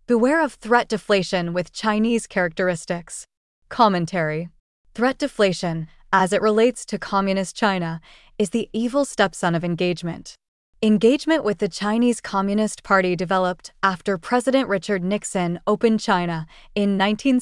Beware of threat deflation with Chinese characteristics. Commentary. Threat deflation, as it relates to Communist China, is the evil stepson of engagement. Engagement with the Chinese Communist Party developed after President Richard Nixon opened China in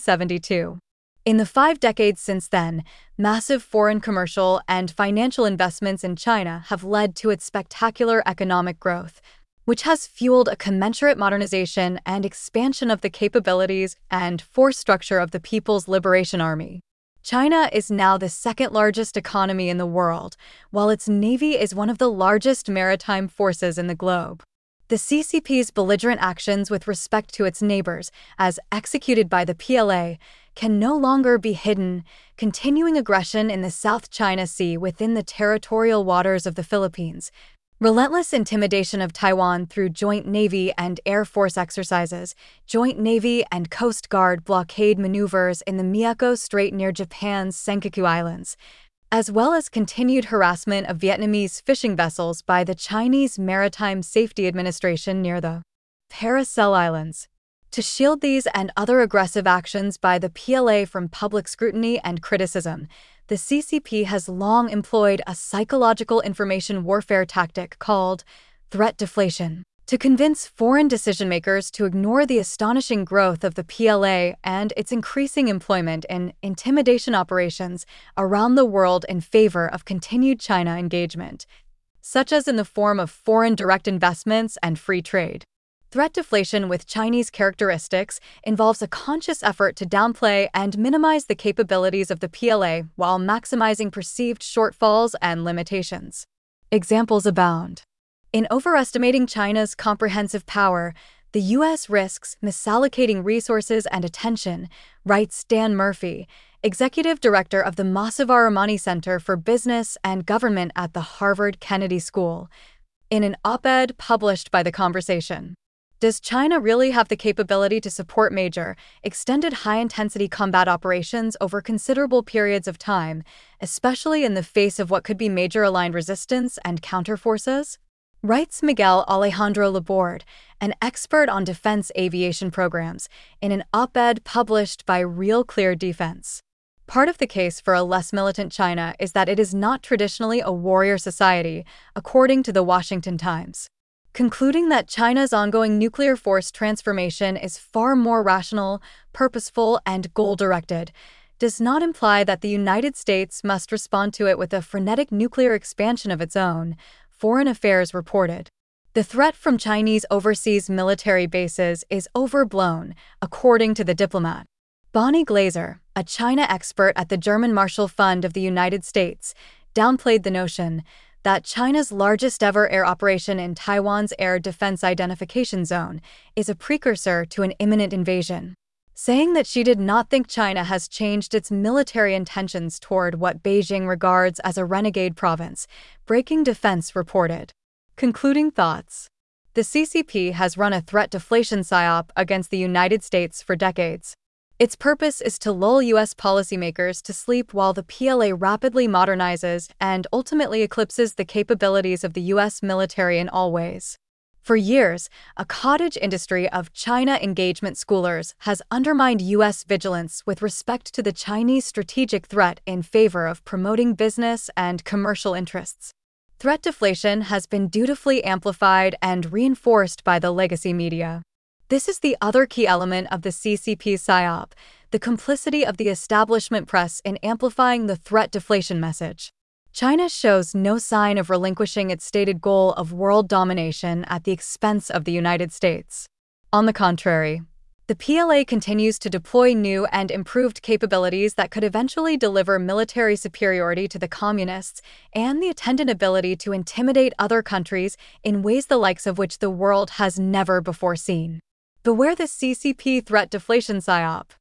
1972. In the 5 decades since then, massive foreign commercial and financial investments in China have led to its spectacular economic growth, which has fueled a commensurate modernization and expansion of the capabilities and force structure of the People's Liberation Army. China is now the second-largest economy in the world, while its navy is one of the largest maritime forces in the globe. The CCP's belligerent actions with respect to its neighbors, as executed by the PLA, can no longer be hidden, continuing aggression in the South China Sea within the territorial waters of the Philippines, relentless intimidation of Taiwan through joint Navy and Air Force exercises, joint Navy and Coast Guard blockade maneuvers in the Miyako Strait near Japan's Senkaku Islands, as well as continued harassment of Vietnamese fishing vessels by the Chinese Maritime Safety Administration near the Paracel Islands. To shield these and other aggressive actions by the PLA from public scrutiny and criticism, the CCP has long employed a psychological information warfare tactic called threat deflation to convince foreign decision-makers to ignore the astonishing growth of the PLA and its increasing employment in intimidation operations around the world in favor of continued China engagement, such as in the form of foreign direct investments and free trade. Threat deflation with Chinese characteristics involves a conscious effort to downplay and minimize the capabilities of the PLA while maximizing perceived shortfalls and limitations. Examples abound. In overestimating China's comprehensive power, the U.S. risks misallocating resources and attention, writes Dan Murphy, executive director of the Mahsavar Amani Center for Business and Government at the Harvard Kennedy School, in an op-ed published by The Conversation. Does China really have the capability to support major, extended high-intensity combat operations over considerable periods of time, especially in the face of what could be major aligned resistance and counterforces? Writes Miguel Alejandro Laborde, an expert on defense aviation programs, in an op-ed published by Real Clear Defense. Part of the case for a less militant China is that it is not traditionally a warrior society, according to the Washington Times. Concluding that China's ongoing nuclear force transformation is far more rational, purposeful, and goal-directed does not imply that the United States must respond to it with a frenetic nuclear expansion of its own, Foreign Affairs reported. The threat from Chinese overseas military bases is overblown, according to The Diplomat. Bonnie Glaser, a China expert at the German Marshall Fund of the United States, downplayed the notion that China's largest-ever air operation in Taiwan's Air Defense Identification Zone is a precursor to an imminent invasion, saying that she did not think China has changed its military intentions toward what Beijing regards as a renegade province, Breaking Defense reported. Concluding thoughts. The CCP has run a threat deflation psyop against the United States for decades. Its purpose is to lull U.S. policymakers to sleep while the PLA rapidly modernizes and ultimately eclipses the capabilities of the U.S. military in all ways. For years, a cottage industry of China engagement schoolers has undermined U.S. vigilance with respect to the Chinese strategic threat in favor of promoting business and commercial interests. Threat deflation has been dutifully amplified and reinforced by the legacy media. This is the other key element of the CCP psyop, the complicity of the establishment press in amplifying the threat deflation message. China shows no sign of relinquishing its stated goal of world domination at the expense of the United States. On the contrary, the PLA continues to deploy new and improved capabilities that could eventually deliver military superiority to the communists and the attendant ability to intimidate other countries in ways the likes of which the world has never before seen. Beware the CCP threat deflation psyop.